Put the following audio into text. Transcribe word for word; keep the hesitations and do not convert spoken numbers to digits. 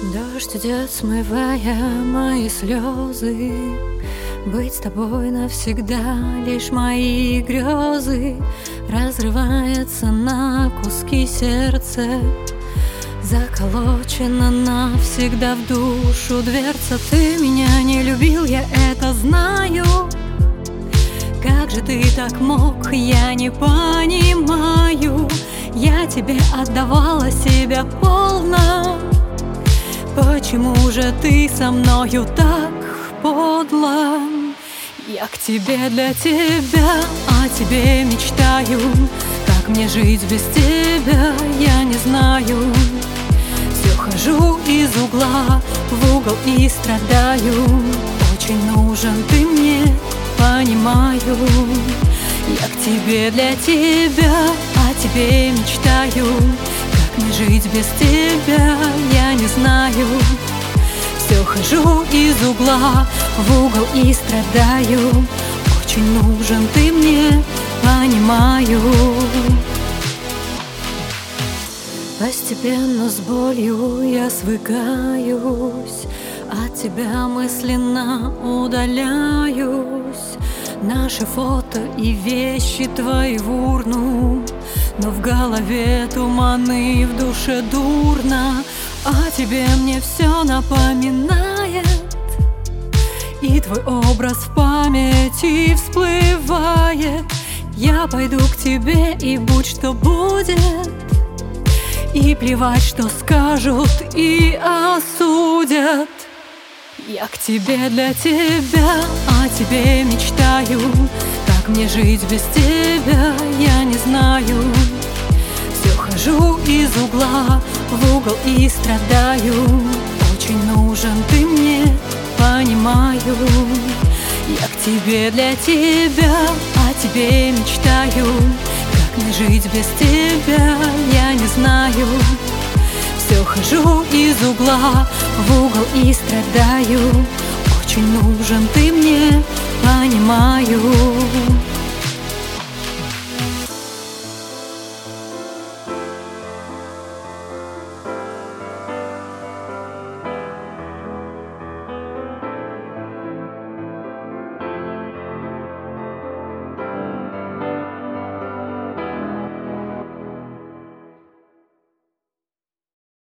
Дождь идет, смывая мои слезы. Быть с тобой навсегда лишь мои грезы. Разрывается на куски сердце, заколочена навсегда в душу дверца. Ты меня не любил, я это знаю. Как же ты так мог, я не понимаю. Я тебе отдавала себя полно. Почему же ты со мною так подло? Я к тебе для тебя, о тебе мечтаю. Как мне жить без тебя, я не знаю. Все хожу из угла в угол и страдаю. Очень нужен ты мне, понимаю. Я к тебе для тебя, о тебе мечтаю. Как мне жить без тебя, я не знаю. Все хожу из угла в угол и страдаю. Очень нужен ты мне, понимаю. Постепенно с болью я свыкаюсь, от тебя мысленно удаляюсь. Наши фото и вещи твои в урну, но в голове туманы, в душе дурно. О тебе мне все напоминает, и твой образ в памяти всплывает. Я пойду к тебе, и будь что будет, и плевать, что скажут и осудят. Я к тебе для тебя, о тебе мечтаю. Как мне жить без тебя, я не знаю. Все хожу из угла в угол и страдаю. Очень нужен ты мне, понимаю. Я к тебе для тебя, о тебе мечтаю. Как мне жить без тебя, я не знаю. Все хожу из угла в угол и страдаю. Очень нужен ты мне, понимаю.